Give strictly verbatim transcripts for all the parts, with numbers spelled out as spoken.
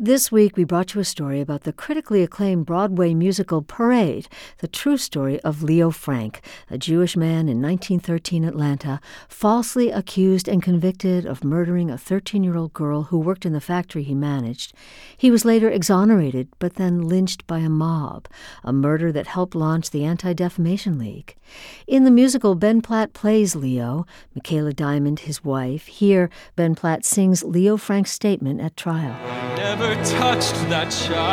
This week, we brought you a story about the critically acclaimed Broadway musical Parade, the true story of Leo Frank, a Jewish man in nineteen thirteen Atlanta, falsely accused and convicted of murdering a thirteen-year-old girl who worked in the factory he managed. He was later exonerated, but then lynched by a mob, a murder that helped launch the Anti-Defamation League. In the musical, Ben Platt plays Leo, Michaela Diamond his wife. Here, Ben Platt sings Leo Frank's statement at trial. Never touched that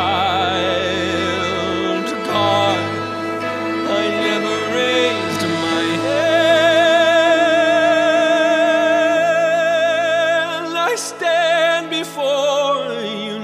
child, God. I never raised my hand. I stand before you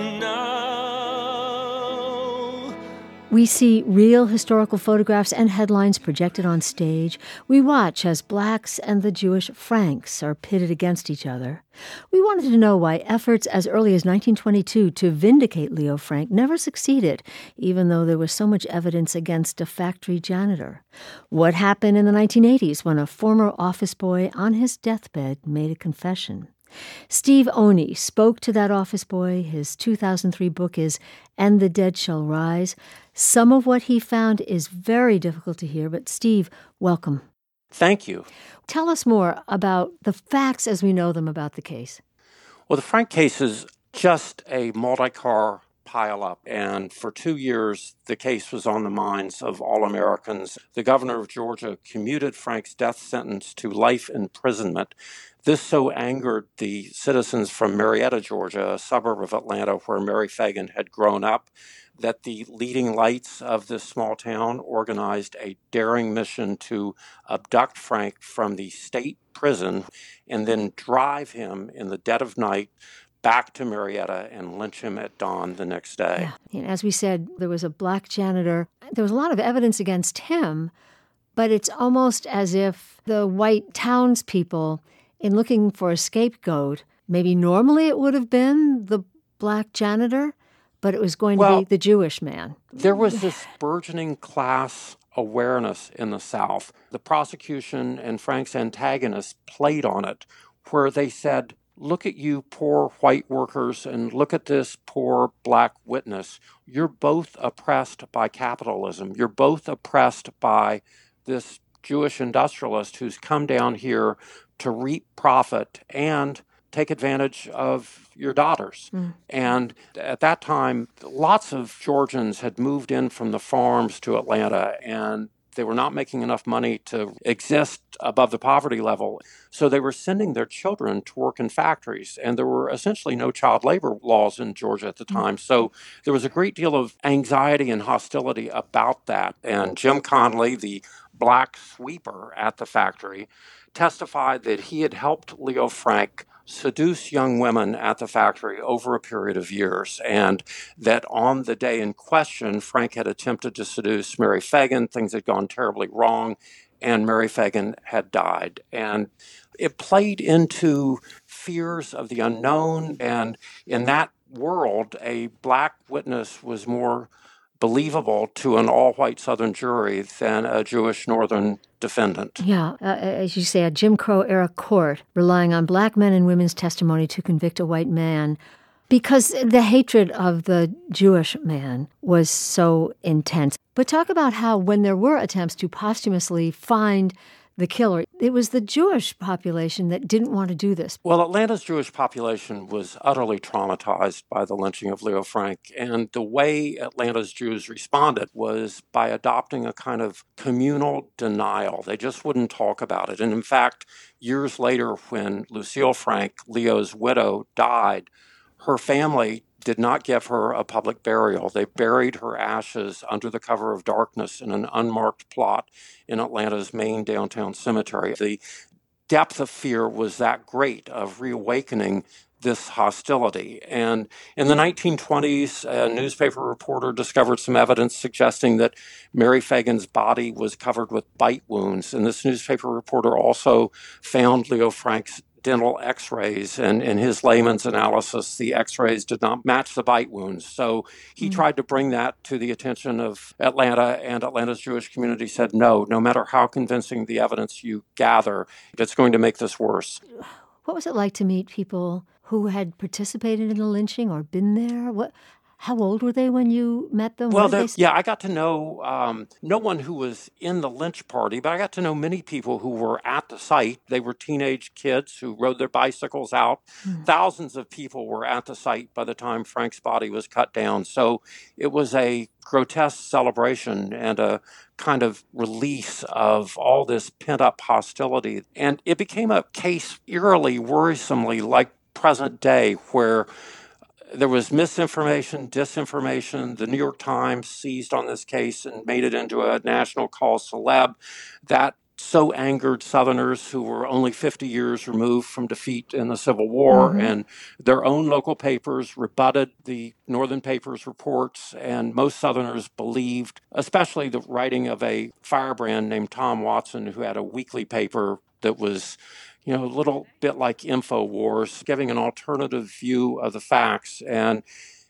now. We see real historical photographs and headlines projected on stage. We watch as blacks and the Jewish Franks are pitted against each other. We wanted to know why efforts as early as nineteen twenty-two to vindicate Leo Frank never succeeded, even though there was so much evidence against a factory janitor. What happened in the nineteen eighties when a former office boy on his deathbed made a confession? Steve Oney spoke to that office boy. His two thousand three book is And the Dead Shall Rise. Some of what he found is very difficult to hear, but Steve, welcome. Thank you. Tell us more about the facts as we know them about the case. Well, the Frank case is just a multi-car pileup, and for two years, the case was on the minds of all Americans. The governor of Georgia commuted Frank's death sentence to life imprisonment. This so angered the citizens from Marietta, Georgia, a suburb of Atlanta where Mary Fagan had grown up, that the leading lights of this small town organized a daring mission to abduct Frank from the state prison and then drive him in the dead of night back to Marietta and lynch him at dawn the next day. Yeah. As we said, there was a black janitor. There was a lot of evidence against him, but it's almost as if the white townspeople, in looking for a scapegoat, maybe normally it would have been the black janitor, but it was going well, to be the Jewish man. There was this burgeoning class awareness in the South. The prosecution and Frank's antagonists played on it, where they said, look at you poor white workers and look at this poor black witness. You're both oppressed by capitalism. You're both oppressed by this Jewish industrialist who's come down here to reap profit and take advantage of your daughters. Mm. And at that time, lots of Georgians had moved in from the farms to Atlanta, and they were not making enough money to exist above the poverty level. So they were sending their children to work in factories, and there were essentially no child labor laws in Georgia at the time. Mm. So there was a great deal of anxiety and hostility about that. And Jim Conley, the black sweeper at the factory, testified that he had helped Leo Frank seduce young women at the factory over a period of years, and that on the day in question, Frank had attempted to seduce Mary Fagan. Things had gone terribly wrong, and Mary Fagan had died. And it played into fears of the unknown, and in that world, a black witness was more believable to an all-white Southern jury than a Jewish Northern defendant. Yeah, uh, as you say, a Jim Crow-era court relying on black men and women's testimony to convict a white man because the hatred of the Jewish man was so intense. But talk about how when there were attempts to posthumously find the killer, it was the Jewish population that didn't want to do this. Well, Atlanta's Jewish population was utterly traumatized by the lynching of Leo Frank, and the way Atlanta's Jews responded was by adopting a kind of communal denial. They just wouldn't talk about it. And in fact, years later, when Lucille Frank, Leo's widow, died, her family did not give her a public burial. They buried her ashes under the cover of darkness in an unmarked plot in Atlanta's main downtown cemetery. The depth of fear was that great of reawakening this hostility. And in the nineteen twenties, a newspaper reporter discovered some evidence suggesting that Mary Fagan's body was covered with bite wounds. And this newspaper reporter also found Leo Frank's dental x-rays, and in his layman's analysis, the x-rays did not match the bite wounds. So he mm-hmm. tried to bring that to the attention of Atlanta, and Atlanta's Jewish community said, no, no matter how convincing the evidence you gather, it's going to make this worse. What was it like to meet people who had participated in the lynching or been there? What? How old were they when you met them? Well, What did they there, say? yeah, I got to know um, no one who was in the lynch party, but I got to know many people who were at the site. They were teenage kids who rode their bicycles out. Hmm. Thousands of people were at the site by the time Frank's body was cut down. So it was a grotesque celebration and a kind of release of all this pent up hostility. And it became a case eerily, worrisomely like present day, where there was misinformation, disinformation. The New York Times seized on this case and made it into a national cause celeb. That so angered Southerners who were only fifty years removed from defeat in the Civil War, Mhm. and their own local papers rebutted the Northern papers' reports, and most Southerners believed, especially the writing of a firebrand named Tom Watson, who had a weekly paper that was, you know, a little bit like InfoWars, giving an alternative view of the facts. And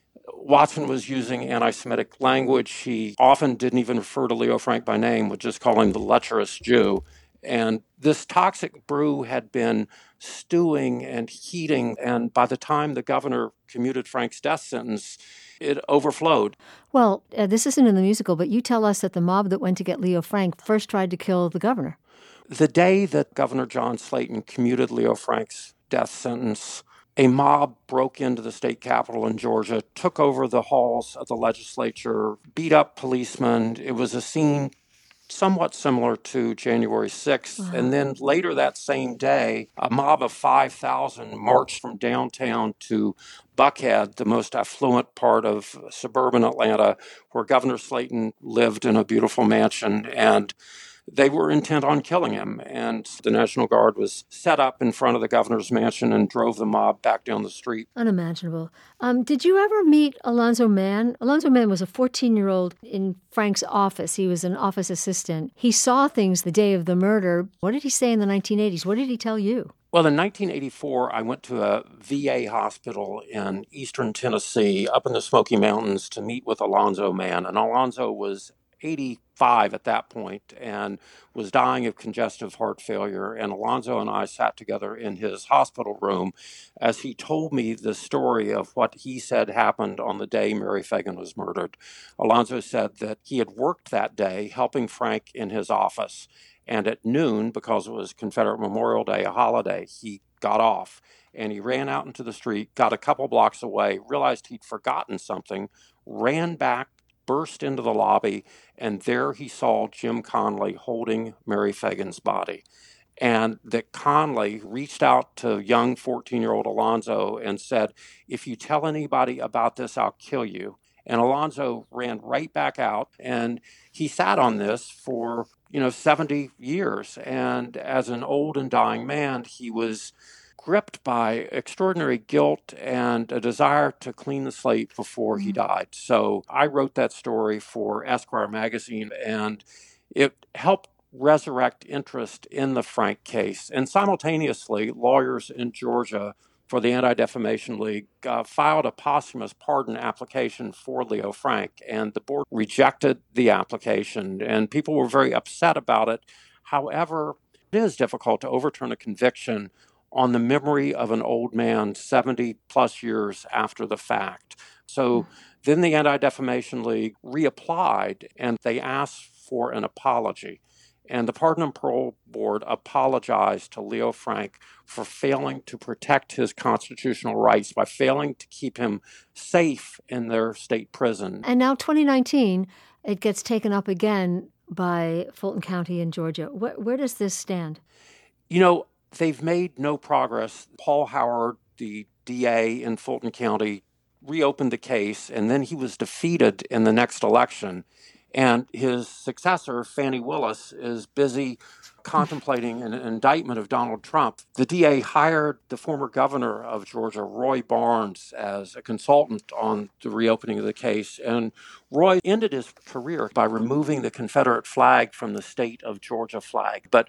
Watson was using anti-Semitic language. He often didn't even refer to Leo Frank by name, would just call him the lecherous Jew. And this toxic brew had been stewing and heating. And by the time the governor commuted Frank's death sentence, it overflowed. Well, uh, this isn't in the musical, but you tell us that the mob that went to get Leo Frank first tried to kill the governor. The day that Governor John Slayton commuted Leo Frank's death sentence, a mob broke into the state capitol in Georgia, took over the halls of the legislature, beat up policemen. It was a scene somewhat similar to January sixth. Wow. And then later that same day, a mob of five thousand marched from downtown to Buckhead, the most affluent part of suburban Atlanta, where Governor Slayton lived in a beautiful mansion. And they were intent on killing him, and the National Guard was set up in front of the governor's mansion and drove the mob back down the street. Unimaginable. Um, did you ever meet Alonzo Mann? Alonzo Mann was a fourteen-year-old in Frank's office. He was an office assistant. He saw things the day of the murder. What did he say in the nineteen eighties? What did he tell you? Well, in nineteen eighty-four, I went to a V A hospital in eastern Tennessee, up in the Smoky Mountains, to meet with Alonzo Mann. And Alonzo was eighty-five at that point and was dying of congestive heart failure. And Alonzo and I sat together in his hospital room as he told me the story of what he said happened on the day Mary Fagan was murdered. Alonzo said that he had worked that day helping Frank in his office. And at noon, because it was Confederate Memorial Day, a holiday, he got off and he ran out into the street, got a couple blocks away, realized he'd forgotten something, ran back, burst into the lobby, and there he saw Jim Conley holding Mary Fagan's body. And that Conley reached out to young fourteen-year-old Alonzo and said, "If you tell anybody about this, I'll kill you." And Alonzo ran right back out, and he sat on this for, you know, seventy years. And as an old and dying man, he was gripped by extraordinary guilt and a desire to clean the slate before he died. So I wrote that story for Esquire magazine, and it helped resurrect interest in the Frank case. And simultaneously, lawyers in Georgia for the Anti-Defamation League uh, filed a posthumous pardon application for Leo Frank, and the board rejected the application, and people were very upset about it. However, it is difficult to overturn a conviction on the memory of an old man seventy plus years after the fact. So then the Anti-Defamation League reapplied, and they asked for an apology. And the Pardon and Parole Board apologized to Leo Frank for failing to protect his constitutional rights by failing to keep him safe in their state prison. And now twenty nineteen, it gets taken up again by Fulton County in Georgia. Where, where does this stand? You know, they've made no progress. Paul Howard, the D A in Fulton County, reopened the case, and then he was defeated in the next election. And his successor, Fannie Willis, is busy contemplating an indictment of Donald Trump. The D A hired the former governor of Georgia, Roy Barnes, as a consultant on the reopening of the case. And Roy ended his career by removing the Confederate flag from the state of Georgia flag. But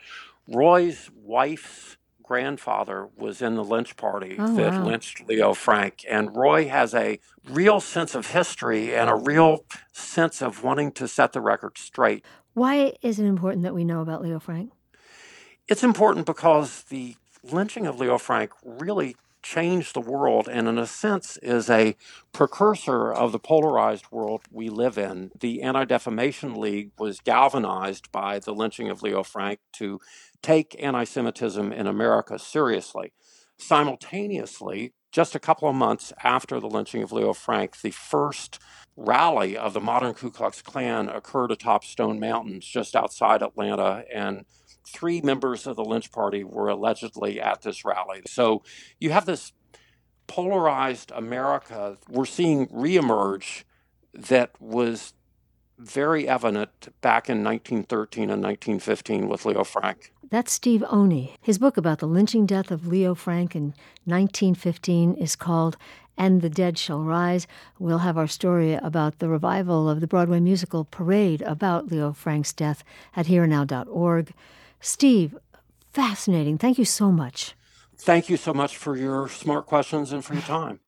Roy's wife's grandfather was in the lynch party Oh, that wow. lynched Leo Frank. And Roy has a real sense of history and a real sense of wanting to set the record straight. Why is it important that we know about Leo Frank? It's important because the lynching of Leo Frank really changed the world and, in a sense, is a precursor of the polarized world we live in. The Anti-Defamation League was galvanized by the lynching of Leo Frank to take anti-Semitism in America seriously. Simultaneously, just a couple of months after the lynching of Leo Frank, the first rally of the modern Ku Klux Klan occurred atop Stone Mountains just outside Atlanta, and three members of the lynch party were allegedly at this rally. So you have this polarized America we're seeing reemerge that was very evident back in nineteen thirteen and nineteen fifteen with Leo Frank. That's Steve Oney. His book about the lynching death of Leo Frank in nineteen fifteen is called And the Dead Shall Rise. We'll have our story about the revival of the Broadway musical Parade about Leo Frank's death at here now dot org. Steve, fascinating. Thank you so much. Thank you so much for your smart questions and for your time.